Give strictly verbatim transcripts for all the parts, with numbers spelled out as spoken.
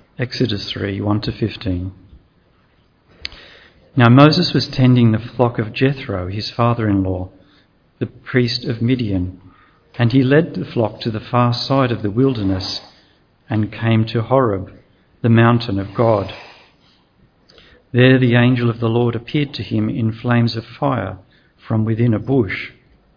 Exodus three, one to fifteen. Now Moses was tending the flock of Jethro, his father-in-law, the priest of Midian, and he led the flock to the far side of the wilderness and came to Horeb, the mountain of God. There the angel of the Lord appeared to him in flames of fire from within a bush.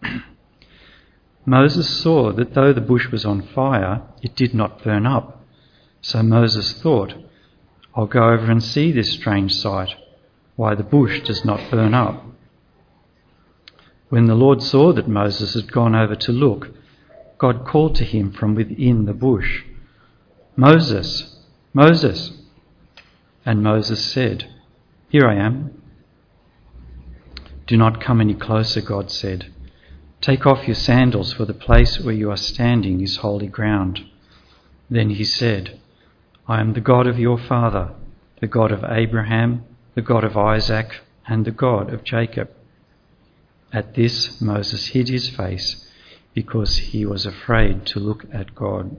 Moses saw that though the bush was on fire, it did not burn up. So Moses thought, I'll go over and see this strange sight, why the bush does not burn up. When the Lord saw that Moses had gone over to look, God called to him from within the bush, Moses, Moses. And Moses said, Here I am. Do not come any closer, God said. Take off your sandals, for the place where you are standing is holy ground. Then he said, I am the God of your father, the God of Abraham, the God of Isaac, and the God of Jacob. At this, Moses hid his face because he was afraid to look at God.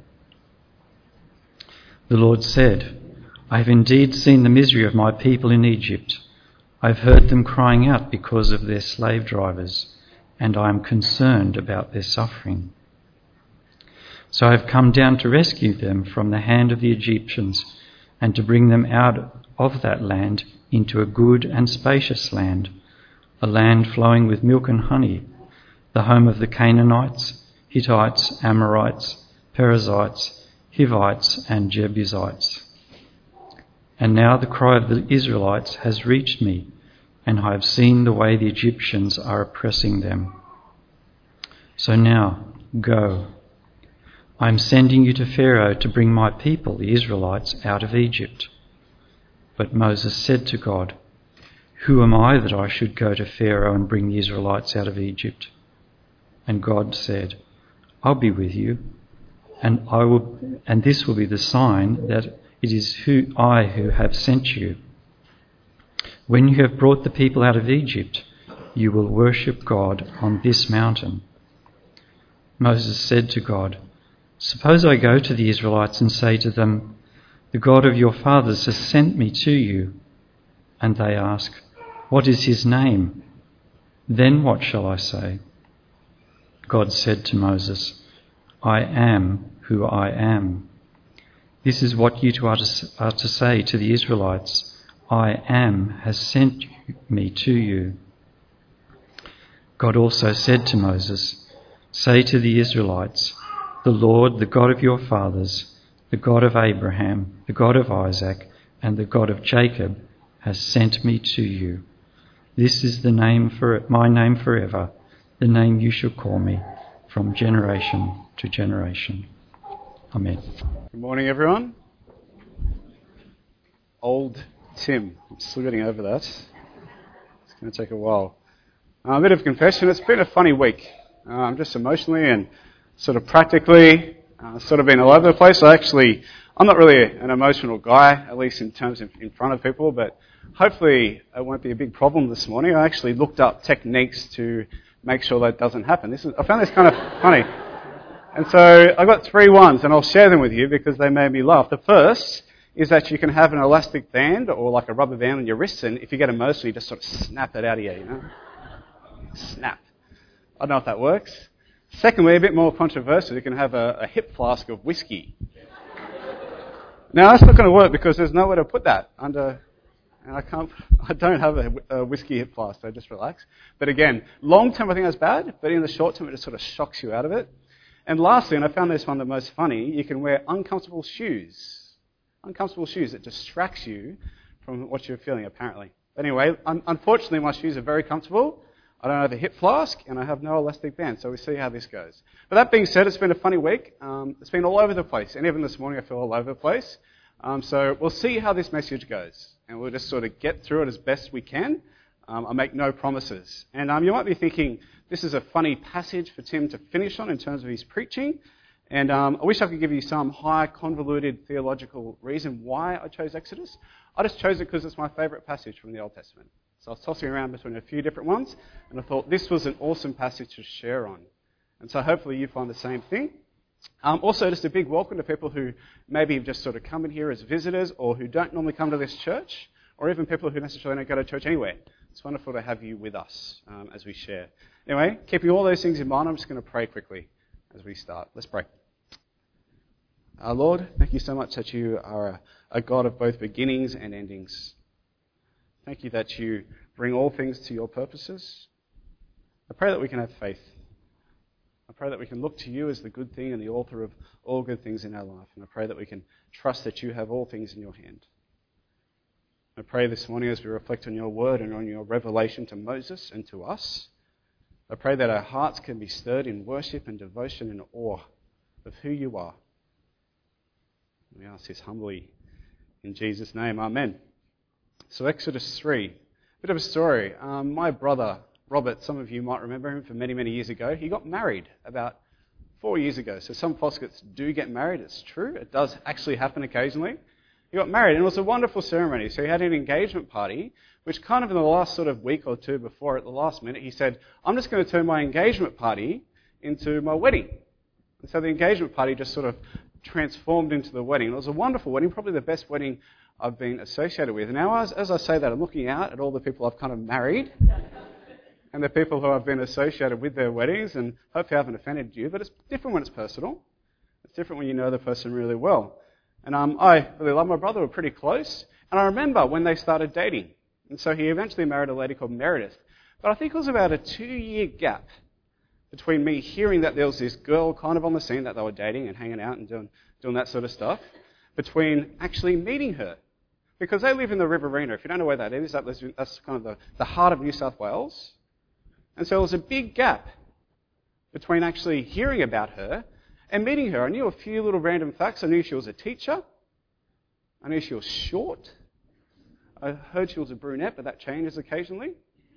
The Lord said, I have indeed seen the misery of my people in Egypt. I have heard them crying out because of their slave drivers, and I am concerned about their suffering. So I have come down to rescue them from the hand of the Egyptians and to bring them out of that land into a good and spacious land, a land flowing with milk and honey, the home of the Canaanites, Hittites, Amorites, Perizzites, Hivites, and Jebusites. And now the cry of the Israelites has reached me, and I have seen the way the Egyptians are oppressing them. So now, go. I am sending you to Pharaoh to bring my people, the Israelites, out of Egypt. But Moses said to God, Who am I that I should go to Pharaoh and bring the Israelites out of Egypt? And God said, I'll be with you, and I will, and this will be the sign that it is who I who have sent you. When you have brought the people out of Egypt, you will worship God on this mountain. Moses said to God, Suppose I go to the Israelites and say to them, The God of your fathers has sent me to you. And they ask, What is his name? Then what shall I say? God said to Moses, I am who I am. This is what you are to, are to say to the Israelites. I am has sent me to you. God also said to Moses, Say to the Israelites, The Lord, the God of your fathers, the God of Abraham, the God of Isaac, and the God of Jacob, has sent me to you. This is the name for my name forever, the name you shall call me from generation to generation. Amen. Good morning, everyone. Old Tim. I'm still getting over that. It's going to take a while. Uh, a bit of confession. It's been a funny week. Um, just emotionally and sort of practically, uh, sort of been all over the place. I actually, I'm not really an emotional guy, at least in terms of in front of people, but hopefully it won't be a big problem this morning. I actually looked up techniques to make sure that doesn't happen. This is, I found this kind of funny. And so I got three ones, and I'll share them with you because they made me laugh. The first is that you can have an elastic band or like a rubber band on your wrists, and if you get emotional, you just sort of snap it out of you, you know? Snap. I don't know if that works. Secondly, a bit more controversial, you can have a, a hip flask of whiskey. Now, that's not going to work because there's nowhere to put that under, and I can't, I don't have a, a whiskey hip flask, so just relax. But again, long term I think that's bad, but in the short term it just sort of shocks you out of it. And lastly, and I found this one the most funny, you can wear uncomfortable shoes. Uncomfortable shoes that distracts you from what you're feeling, apparently. Anyway, un- unfortunately, my shoes are very comfortable. I don't have a hip flask, and I have no elastic band, so we'll see how this goes. But that being said, it's been a funny week. Um, it's been all over the place, and even this morning I feel all over the place. Um, so we'll see how this message goes, and we'll just sort of get through it as best we can. Um, I make no promises. And um, you might be thinking, this is a funny passage for Tim to finish on in terms of his preaching. And um, I wish I could give you some high, convoluted theological reason why I chose Exodus. I just chose it because it's my favourite passage from the Old Testament. So I was tossing around between a few different ones, and I thought this was an awesome passage to share on. And so hopefully you find the same thing. Um, also, just a big welcome to people who maybe have just sort of come in here as visitors or who don't normally come to this church, or even people who necessarily don't go to church anywhere. It's wonderful to have you with us um, as we share. Anyway, keeping all those things in mind, I'm just going to pray quickly as we start. Let's pray. Our Lord, thank you so much that you are a, a God of both beginnings and endings. Thank you that you bring all things to your purposes. I pray that we can have faith. I pray that we can look to you as the good thing and the author of all good things in our life. And I pray that we can trust that you have all things in your hand. I pray this morning as we reflect on your word and on your revelation to Moses and to us, I pray that our hearts can be stirred in worship and devotion and awe of who you are. We ask this humbly in Jesus' name. Amen. So Exodus three, bit of a story. Um, my brother, Robert, some of you might remember him from many, many years ago. He got married about four years ago. So some Foskets do get married. It's true. It does actually happen occasionally. He got married, and it was a wonderful ceremony. So he had an engagement party, which kind of in the last sort of week or two before, at the last minute, he said, I'm just going to turn my engagement party into my wedding. And so the engagement party just sort of transformed into the wedding. It was a wonderful wedding, probably the best wedding I've been associated with. Now, as, as I say that, I'm looking out at all the people I've kind of married and the people who I've been associated with their weddings, and hopefully I haven't offended you, but it's different when it's personal. It's different when you know the person really well. And um, I really love my brother. We're pretty close. And I remember when they started dating. And so he eventually married a lady called Meredith. But I think it was about a two-year gap between me hearing that there was this girl kind of on the scene that they were dating and hanging out and doing, doing that sort of stuff, between actually meeting her. Because they live in the Riverina. If you don't know where that is, that's kind of the, the heart of New South Wales. And so there was a big gap between actually hearing about her and meeting her. I knew a few little random facts. I knew she was a teacher. I knew she was short. I heard she was a brunette, but that changes occasionally.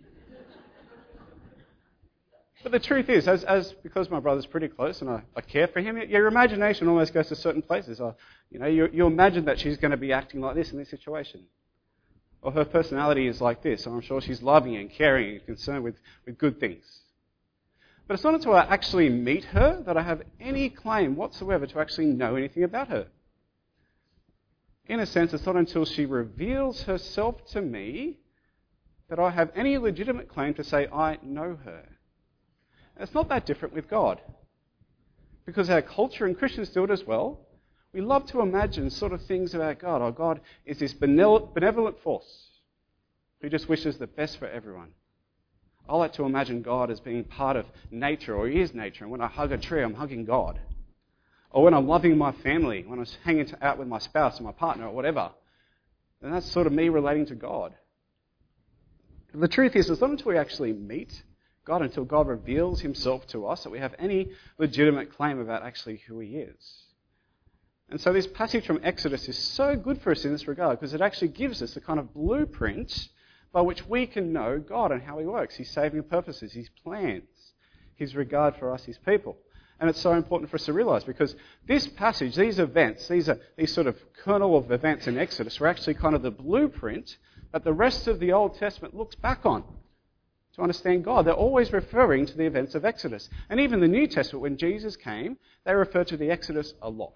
But the truth is, as, as because my brother's pretty close and I, I care for him, your imagination almost goes to certain places. I, you know, you, you imagine that she's going to be acting like this in this situation. Or her personality is like this, and I'm sure she's loving and caring and concerned with, with good things. But it's not until I actually meet her that I have any claim whatsoever to actually know anything about her. In a sense, it's not until she reveals herself to me that I have any legitimate claim to say I know her. And it's not that different with God. Because our culture, and Christians do it as well, we love to imagine sort of things about God. Oh, God is this benevolent force who just wishes the best for everyone. I like to imagine God as being part of nature, or He is nature, and when I hug a tree, I'm hugging God. Or when I'm loving my family, when I'm hanging out with my spouse or my partner or whatever, then that's sort of me relating to God. But the truth is, it's not until we actually meet God, until God reveals Himself to us, that we have any legitimate claim about actually who He is. And so this passage from Exodus is so good for us in this regard, because it actually gives us the kind of blueprint by which we can know God and how He works, His saving purposes, His plans, His regard for us, His people. And it's so important for us to realise, because this passage, these events, these are these sort of kernel of events in Exodus, are actually kind of the blueprint that the rest of the Old Testament looks back on to understand God. They're always referring to the events of Exodus. And even the New Testament, when Jesus came, they refer to the Exodus a lot.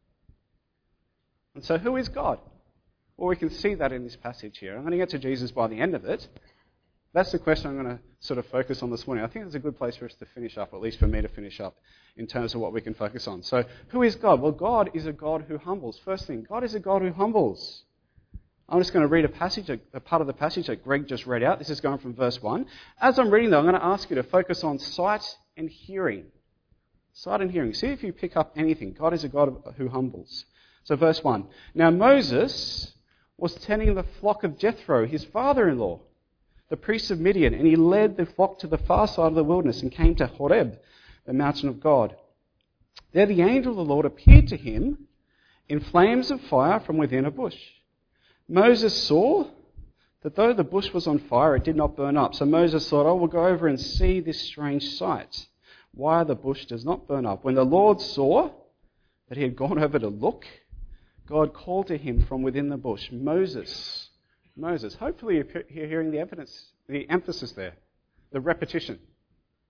And so who is God? Well, we can see that in this passage here. I'm going to get to Jesus by the end of it. That's the question I'm going to sort of focus on this morning. I think it's a good place for us to finish up, or at least for me to finish up, in terms of what we can focus on. So, who is God? Well, God is a God who humbles. First thing, God is a God who humbles. I'm just going to read a passage, a part of the passage that Greg just read out. This is going from verse one. As I'm reading, though, I'm going to ask you to focus on sight and hearing. Sight and hearing. See if you pick up anything. God is a God who humbles. So, verse one. Now, Moses was tending the flock of Jethro, his father-in-law, the priest of Midian, and he led the flock to the far side of the wilderness and came to Horeb, the mountain of God. There the angel of the Lord appeared to him in flames of fire from within a bush. Moses saw that though the bush was on fire, it did not burn up. So Moses thought, I will go over and see this strange sight, why the bush does not burn up. When the Lord saw that he had gone over to look, God called to him from within the bush, Moses, Moses. Hopefully you're hearing the evidence, the emphasis there, the repetition.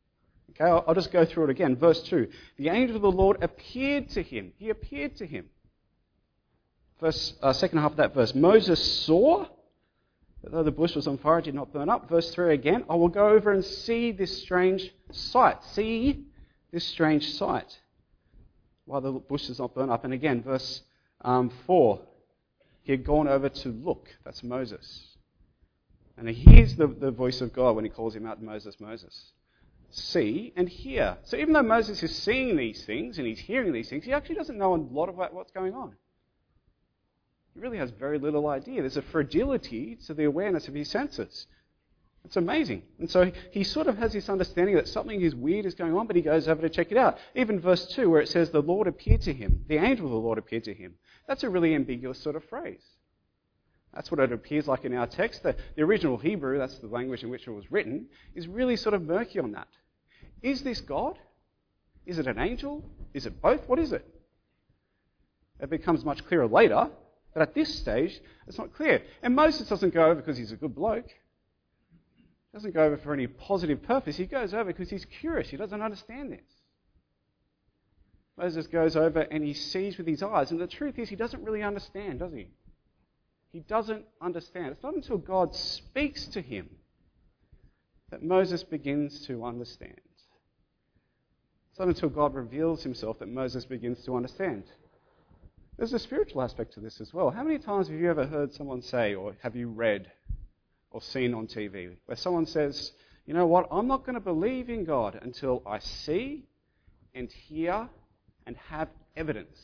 Okay, I'll, I'll just go through it again. Verse two. The angel of the Lord appeared to him. He appeared to him. Verse, uh, second half of that verse. Moses saw that though the bush was on fire, it did not burn up. Verse three again. I will go over and see this strange sight. See this strange sight. While the bush does not burn up. And again, verse um, four. He had gone over to look. That's Moses. And he hears the, the voice of God when he calls him out, Moses, Moses. See and hear. So even though Moses is seeing these things and he's hearing these things, he actually doesn't know a lot about what's going on. He really has very little idea. There's a fragility to the awareness of his senses. It's amazing. And so he sort of has this understanding that something is weird is going on, but he goes over to check it out. Even verse two, where it says, the Lord appeared to him. The angel of the Lord appeared to him. That's a really ambiguous sort of phrase. That's what it appears like in our text. The, the original Hebrew, that's the language in which it was written, is really sort of murky on that. Is this God? Is it an angel? Is it both? What is it? It becomes much clearer later, but at this stage, it's not clear. And Moses doesn't go over because he's a good bloke. He doesn't go over for any positive purpose. He goes over because he's curious. He doesn't understand this. Moses goes over and he sees with his eyes. And the truth is, he doesn't really understand, does he? He doesn't understand. It's not until God speaks to him that Moses begins to understand. It's not until God reveals himself that Moses begins to understand. There's a spiritual aspect to this as well. How many times have you ever heard someone say, or have you read or seen on T V, where someone says, you know what, I'm not going to believe in God until I see and hear and have evidence.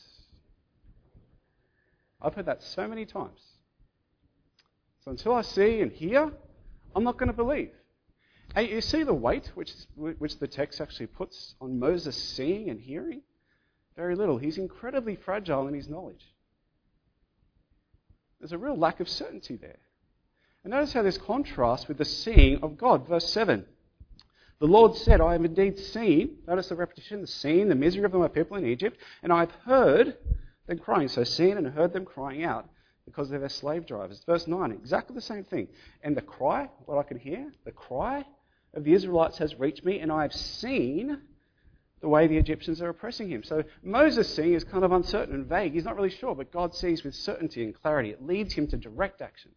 I've heard that so many times. So until I see and hear, I'm not going to believe. And you see the weight which, which the text actually puts on Moses seeing and hearing? Very little. He's incredibly fragile in his knowledge. There's a real lack of certainty there. And notice how this contrasts with the seeing of God. Verse seven. The Lord said, I have indeed seen, notice the repetition, the seen, the misery of my people in Egypt, and I have heard them crying. So seen and heard them crying out because of their slave drivers. Verse nine, exactly the same thing. And the cry, what I can hear, the cry of the Israelites has reached me, and I have seen the way the Egyptians are oppressing him. So Moses' seeing is kind of uncertain and vague. He's not really sure, but God sees with certainty and clarity. It leads him to direct action.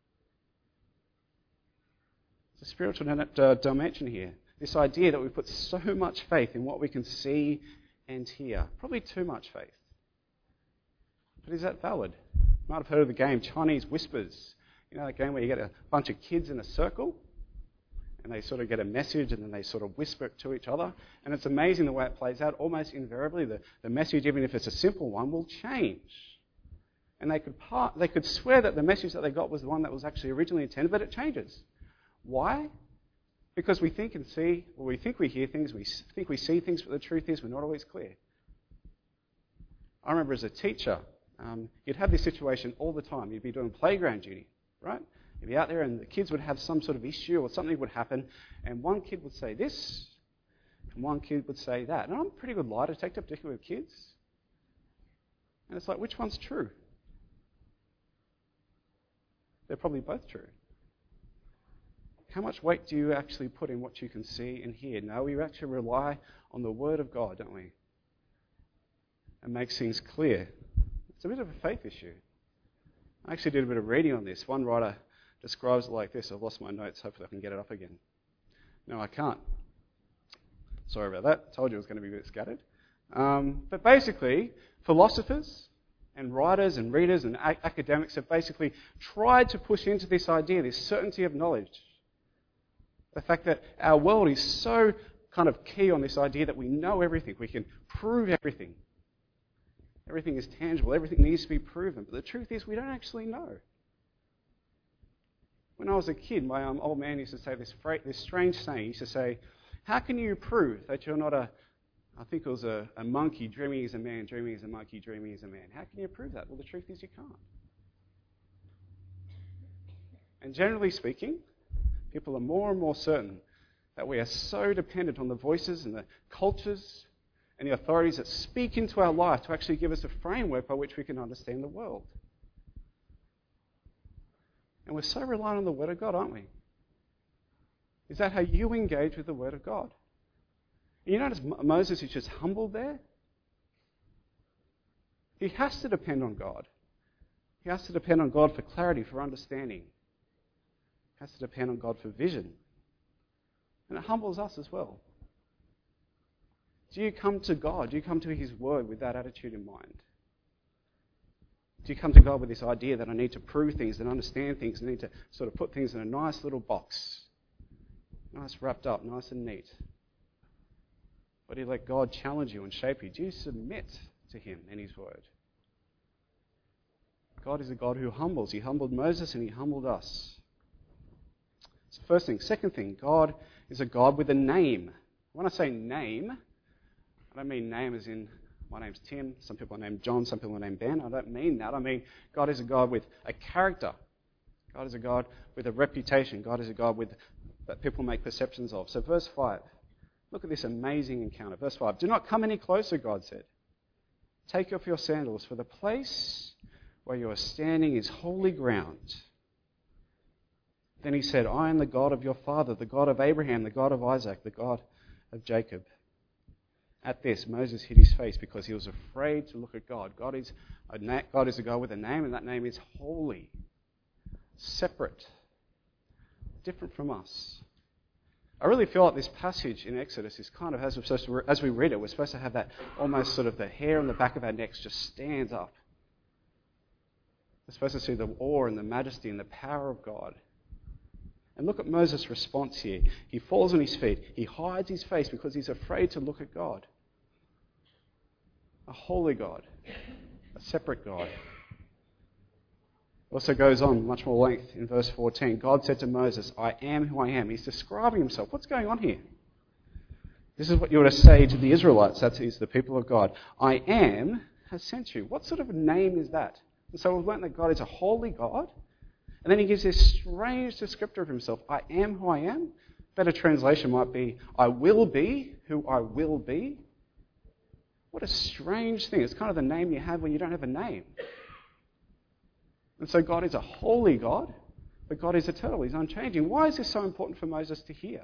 It's a spiritual uh, dimension here. This idea that we put so much faith in what we can see and hear. Probably too much faith. But is that valid? You might have heard of the game Chinese Whispers. You know that game where you get a bunch of kids in a circle and they sort of get a message and then they sort of whisper it to each other. And it's amazing the way it plays out. Almost invariably, the, the message, even if it's a simple one, will change. And they could part, they could swear that the message that they got was the one that was actually originally intended, but it changes. Why? Because we think and see, or we think we hear things, we think we see things, but the truth is we're not always clear. I remember as a teacher, um, you'd have this situation all the time. You'd be doing playground duty, right? You'd be out there and the kids would have some sort of issue or something would happen, and one kid would say this, and one kid would say that. And I'm a pretty good lie detector, particularly with kids. And it's like, which one's true? They're probably both true. How much weight do you actually put in what you can see and hear? No, we actually rely on the Word of God, don't we? And makes things clear. It's a bit of a faith issue. I actually did a bit of reading on this. One writer describes it like this. I've lost my notes. Hopefully I can get it up again. No, I can't. Sorry about that. I told you it was going to be a bit scattered. Um, but basically, philosophers and writers and readers and a- academics have basically tried to push into this idea, this certainty of knowledge. The fact that our world is so kind of key on this idea that we know everything. We can prove everything. Everything is tangible. Everything needs to be proven. But the truth is we don't actually know. When I was a kid, my um, old man used to say this, fra- this strange saying. He used to say, how can you prove that you're not a, I think it was a, a monkey dreaming as a man, dreaming as a monkey, dreaming as a man? How can you prove that? Well, the truth is you can't. And generally speaking, people are more and more certain that we are so dependent on the voices and the cultures and the authorities that speak into our life to actually give us a framework by which we can understand the world. And we're so reliant on the Word of God, aren't we? Is that how you engage with the Word of God? You notice Moses is just humbled there? He has to depend on God. He has to depend on God for clarity, for understanding. He has to depend on God for vision. And it humbles us as well. Do you come to God? Do you come to His Word with that attitude in mind? Do you come to God with this idea that I need to prove things and understand things and need to sort of put things in a nice little box? Nice wrapped up, nice and neat. Or do you let God challenge you and shape you? Do you submit to Him and His Word? God is a God who humbles. He humbled Moses and He humbled us. It's the first thing. Second thing, God is a God with a name. When I say name, I don't mean name as in my name's Tim, some people are named John, some people are named Ben. I don't mean that. I mean God is a God with a character. God is a God with a reputation. God is a God with that people make perceptions of. So verse five, look at this amazing encounter. Verse five, do not come any closer, God said. Take off your sandals, for the place where you are standing is holy ground. Then he said, I am the God of your father, the God of Abraham, the God of Isaac, the God of Jacob. At this, Moses hid his face because he was afraid to look at God. God is a, na- God is a God with a name, and that name is holy, separate, different from us. I really feel like this passage in Exodus is kind of, as, we're supposed to, as we read it, we're supposed to have that almost sort of the hair on the back of our necks just stands up. We're supposed to see the awe and the majesty and the power of God. And look at Moses' response here. He falls on his feet. He hides his face because he's afraid to look at God. A holy God. A separate God. Also goes on much more length in verse fourteen. God said to Moses, I am who I am. He's describing himself. What's going on here? This is what you were to say to the Israelites. That is the people of God. I am has sent you. What sort of a name is that? And so we've learned that God is a holy God. And then he gives this strange descriptor of himself. I am who I am. Better translation might be, I will be who I will be. What a strange thing. It's kind of the name you have when you don't have a name. And so God is a holy God, but God is eternal. He's unchanging. Why is this so important for Moses to hear?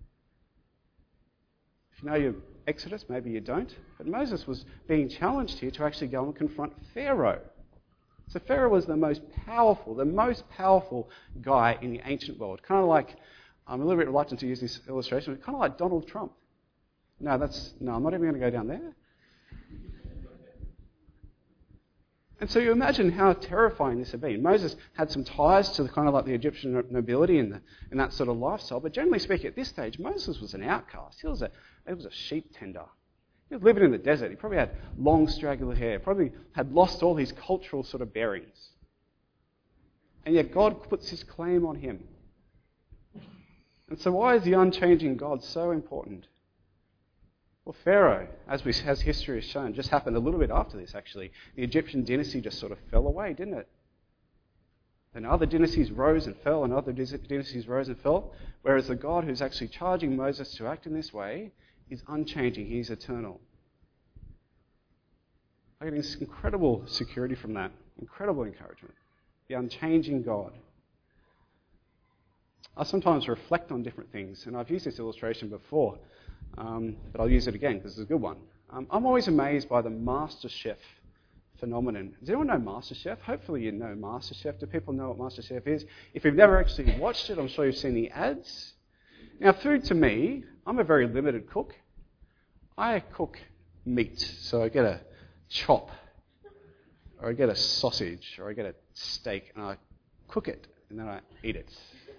If you know your Exodus, maybe you don't. But Moses was being challenged here to actually go and confront Pharaoh. So Pharaoh was the most powerful, the most powerful guy in the ancient world. Kind of like, I'm a little bit reluctant to use this illustration, but kind of like Donald Trump. No, that's, no, I'm not even going to go down there. And so you imagine how terrifying this would be. Moses had some ties to the kind of like the Egyptian nobility and, the, and that sort of lifestyle, but generally speaking, at this stage, Moses was an outcast. He was a, he was a sheep tender. He was living in the desert. He probably had long, straggly hair. Probably had lost all his cultural sort of bearings. And yet God puts his claim on him. And so why is the unchanging God so important? Well, Pharaoh, as, we, as history has shown, just happened a little bit after this, actually. The Egyptian dynasty just sort of fell away, didn't it? And other dynasties rose and fell, and other dynasties rose and fell. Whereas the God who's actually charging Moses to act in this way is unchanging. He's eternal. I get this incredible security from that. Incredible encouragement. The unchanging God. I sometimes reflect on different things, and I've used this illustration before, um, but I'll use it again because it's a good one. Um, I'm always amazed by the MasterChef phenomenon. Does anyone know MasterChef? Hopefully you know MasterChef. Do people know what MasterChef is? If you've never actually watched it, I'm sure you've seen the ads. Now, food to me, I'm a very limited cook. I cook meat, so I get a chop, or I get a sausage, or I get a steak, and I cook it, and then I eat it.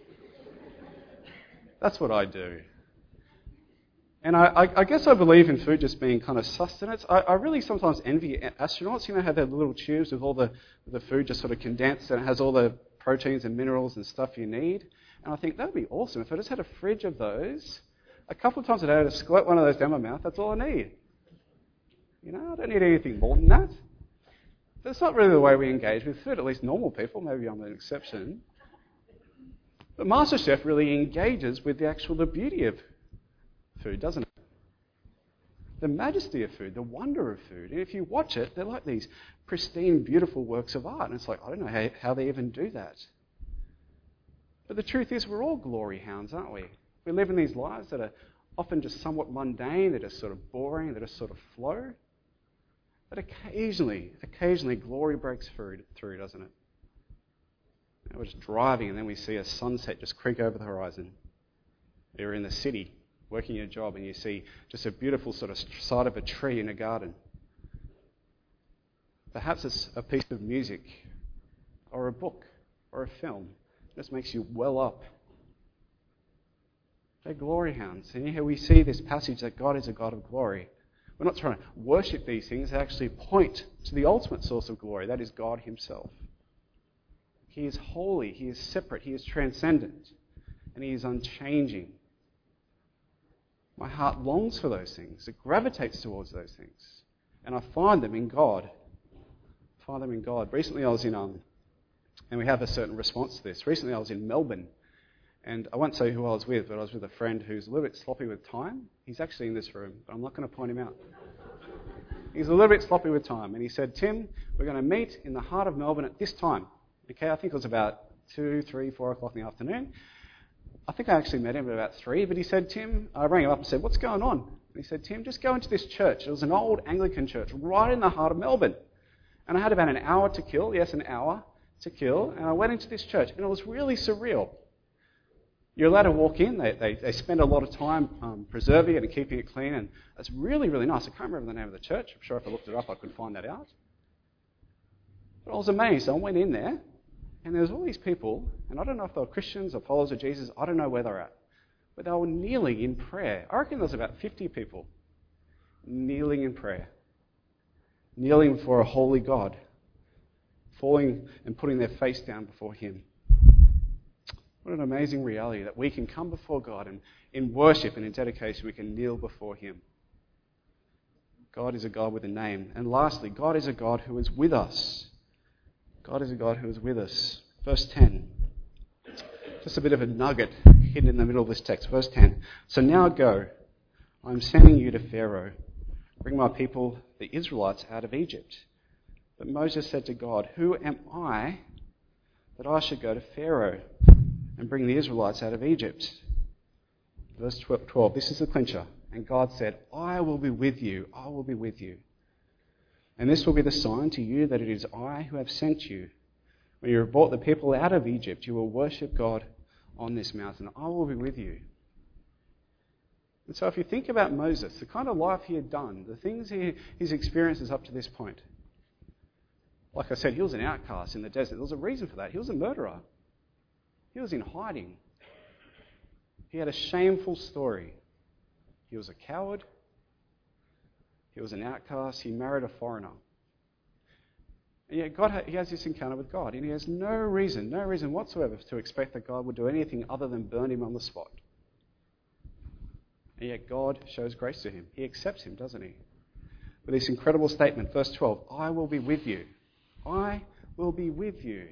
That's what I do. And I, I, I guess I believe in food just being kind of sustenance. I, I really sometimes envy astronauts. You know how they have little tubes with all the, the food just sort of condensed, and it has all the proteins and minerals and stuff you need. And I think that would be awesome. If I just had a fridge of those, a couple of times a day I'd squirt one of those down my mouth, that's all I need. You know, I don't need anything more than that. That's not really the way we engage with food, at least normal people. Maybe I'm an exception. But MasterChef really engages with the actual the beauty of food, doesn't it? The majesty of food, the wonder of food. And if you watch it, they're like these pristine, beautiful works of art. And it's like, I don't know how, how they even do that. But the truth is, we're all glory hounds, aren't we? We live in these lives that are often just somewhat mundane, they're just sort of boring, they just sort of flow. But occasionally, occasionally glory breaks through, through doesn't it? And we're just driving and then we see a sunset just creak over the horizon. You're in the city, working your job, and you see just a beautiful sort of side of a tree in a garden. Perhaps it's a piece of music or a book or a film. It just makes you well up. They're glory hounds. And here we see this passage that God is a God of glory. We're not trying to worship these things. They actually point to the ultimate source of glory. That is God himself. He is holy. He is separate. He is transcendent. And he is unchanging. My heart longs for those things. It gravitates towards those things. And I find them in God. I find them in God. Recently I was in, um, and we have a certain response to this. Recently I was in Melbourne. And I won't say who I was with, but I was with a friend who's a little bit sloppy with time. He's actually in this room, but I'm not going to point him out. He's a little bit sloppy with time. And he said, Tim, we're going to meet in the heart of Melbourne at this time. Okay, I think it was about two, three, four o'clock in the afternoon. I think I actually met him at about three, but he said, Tim, I rang him up and said, what's going on? And he said, Tim, just go into this church. It was an old Anglican church right in the heart of Melbourne. And I had about an hour to kill, yes, an hour to kill, and I went into this church, and it was really surreal. You're allowed to walk in. They, they, they spend a lot of time um, preserving it and keeping it clean, and it's really, really nice. I can't remember the name of the church. I'm sure if I looked it up, I could find that out. But I was amazed. I went in there, and there was all these people, and I don't know if they were Christians or followers of Jesus. I don't know where they're at. But they were kneeling in prayer. I reckon there was about fifty people kneeling in prayer, kneeling before a holy God, falling and putting their face down before him. What an amazing reality that we can come before God and in worship and in dedication we can kneel before him. God is a God with a name. And lastly, God is a God who is with us. God is a God who is with us. Verse ten. Just a bit of a nugget hidden in the middle of this text. Verse ten. So now go. I am sending you to Pharaoh. Bring my people, the Israelites, out of Egypt. But Moses said to God, who am I that I should go to Pharaoh and bring the Israelites out of Egypt? Verse twelve, this is the clincher. And God said, I will be with you, I will be with you. And this will be the sign to you that it is I who have sent you. When you have brought the people out of Egypt, you will worship God on this mountain. I will be with you. And so if you think about Moses, the kind of life he had done, the things he, his experiences up to this point, like I said, he was an outcast in the desert. There was a reason for that. He was a murderer. He was in hiding. He had a shameful story. He was a coward. He was an outcast. He married a foreigner. And yet God, he has this encounter with God, and he has no reason, no reason whatsoever to expect that God would do anything other than burn him on the spot. And yet God shows grace to him. He accepts him, doesn't he? With this incredible statement, verse twelve, I will be with you. I will be with you.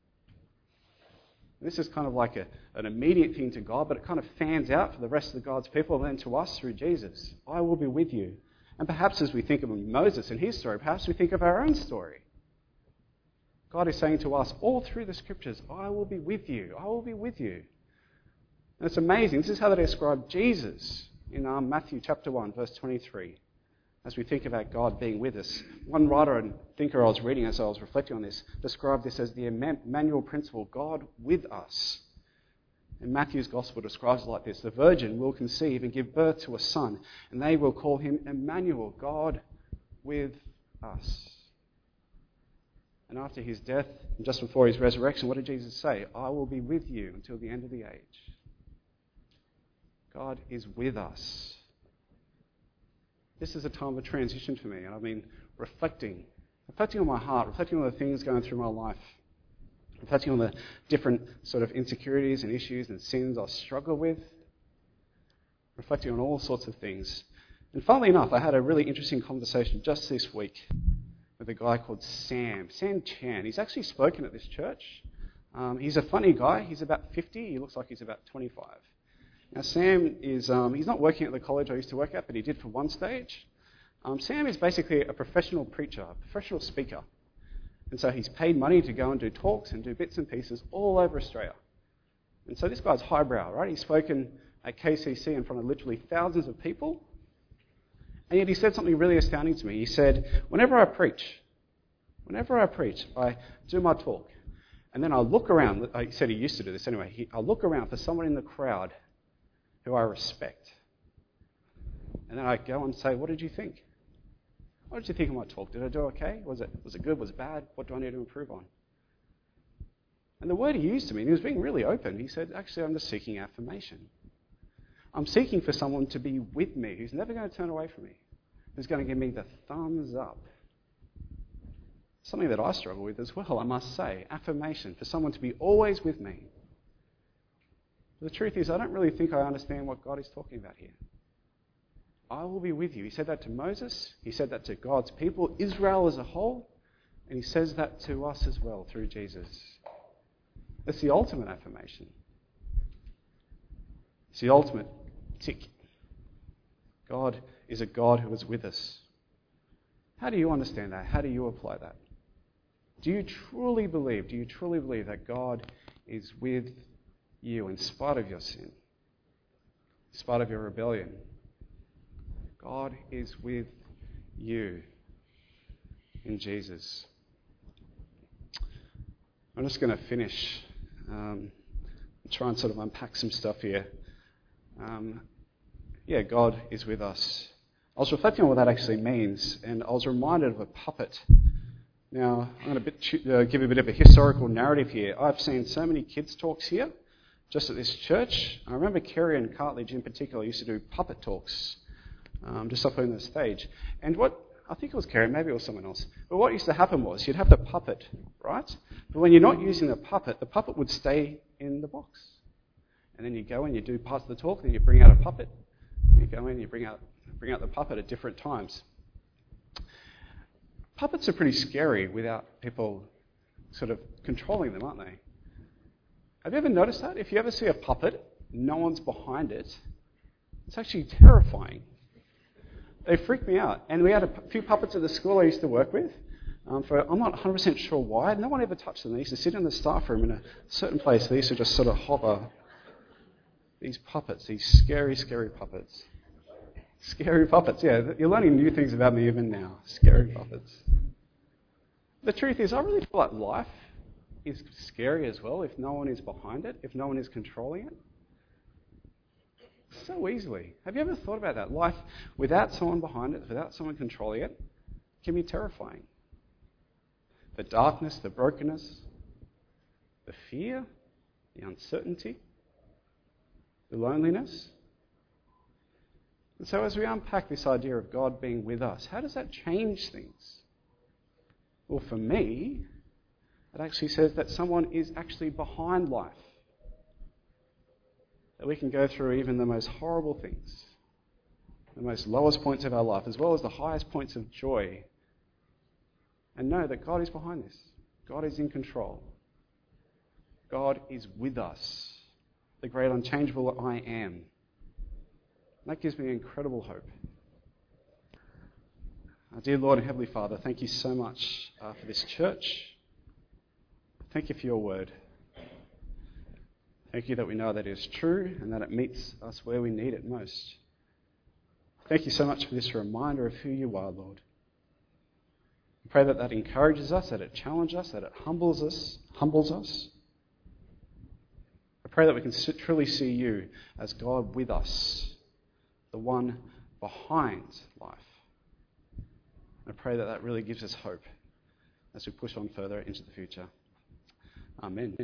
This is kind of like a, an immediate thing to God, but it kind of fans out for the rest of God's people and then to us through Jesus. I will be with you. And perhaps as we think of Moses and his story, perhaps we think of our own story. God is saying to us all through the scriptures, I will be with you. I will be with you. And it's amazing. This is how they describe Jesus in um, Matthew chapter one, verse twenty-three. As we think about God being with us. One writer and thinker I was reading as I was reflecting on this described this as the Emmanuel principle, God with us. And Matthew's gospel describes it like this. The virgin will conceive and give birth to a son, and they will call him Emmanuel, God with us. And after his death, and just before his resurrection, what did Jesus say? I will be with you until the end of the age. God is with us. This is a time of transition for me, and I've been reflecting, reflecting on my heart, reflecting on the things going through my life, reflecting on the different sort of insecurities and issues and sins I struggle with, reflecting on all sorts of things. And funnily enough, I had a really interesting conversation just this week with a guy called Sam, Sam Chan. He's actually spoken at this church. Um, he's a funny guy. He's about fifty. He looks like he's about twenty-five. Now, Sam is, um, he's not working at the college I used to work at, but he did for one stage. Um, Sam is basically a professional preacher, a professional speaker. And so he's paid money to go and do talks and do bits and pieces all over Australia. And so this guy's highbrow, right? He's spoken at K C C in front of literally thousands of people. And yet he said something really astounding to me. He said, whenever I preach, whenever I preach, I do my talk, and then I look around. He said he used to do this anyway. He, I look around for someone in the crowd who I respect. And then I go and say, what did you think? What did you think of my talk? Did I do okay? Was it, was it good? Was it bad? What do I need to improve on? And the word he used to me, and he was being really open, he said, actually, I'm just seeking affirmation. I'm seeking for someone to be with me who's never going to turn away from me, who's going to give me the thumbs up. Something that I struggle with as well, I must say. Affirmation, for someone to be always with me. But the truth is, I don't really think I understand what God is talking about here. I will be with you. He said that to Moses. He said that to God's people, Israel as a whole. And he says that to us as well through Jesus. It's the ultimate affirmation. It's the ultimate tick. God is a God who is with us. How do you understand that? How do you apply that? Do you truly believe, do you truly believe that God is with you in spite of your sin? In spite of your rebellion? God is with you in Jesus. I'm just going to finish um, and try and sort of unpack some stuff here. Um, yeah, God is with us. I was reflecting on what that actually means, and I was reminded of a puppet. Now, I'm going to bit, uh, give a bit of a historical narrative here. I've seen so many kids' talks here, just at this church. I remember Kerry and Cartledge in particular used to do puppet talks, um, just up on the stage. And what, I think it was Kerry, maybe it was someone else, but what used to happen was you'd have the puppet, right? But when you're not using the puppet, the puppet would stay in the box. And then you go and you do parts of the talk, then you bring out a puppet. You go in, you bring out, bring out the puppet at different times. Puppets are pretty scary without people sort of controlling them, aren't they? Have you ever noticed that? If you ever see a puppet, no one's behind it, it's actually terrifying. They freak me out. And we had a few puppets at the school I used to work with. Um, for I'm not one hundred percent sure why. No one ever touched them. They used to sit in the staff room in a certain place. They used to just sort of hover. These puppets, these scary, scary puppets. Scary puppets, yeah. You're learning new things about me even now. Scary puppets. The truth is, I really feel like life is scary as well if no one is behind it, if no one is controlling it. So easily. Have you ever thought about that? Life without someone behind it, without someone controlling it, can be terrifying. The darkness, the brokenness, the fear, the uncertainty, the loneliness. And so as we unpack this idea of God being with us, how does that change things? Well, for me, it actually says that someone is actually behind life. That we can go through even the most horrible things, the most lowest points of our life, as well as the highest points of joy, and know that God is behind this. God is in control. God is with us, the great unchangeable I am. That gives me incredible hope. Our dear Lord and Heavenly Father, thank you so much uh, for this church. Thank you for your word. Thank you that we know that it is true and that it meets us where we need it most. Thank you so much for this reminder of who you are, Lord. I pray that that encourages us, that it challenges us, that it humbles us, humbles us. I pray that we can truly see you as God with us, the one behind life. I pray that that really gives us hope as we push on further into the future. Amen.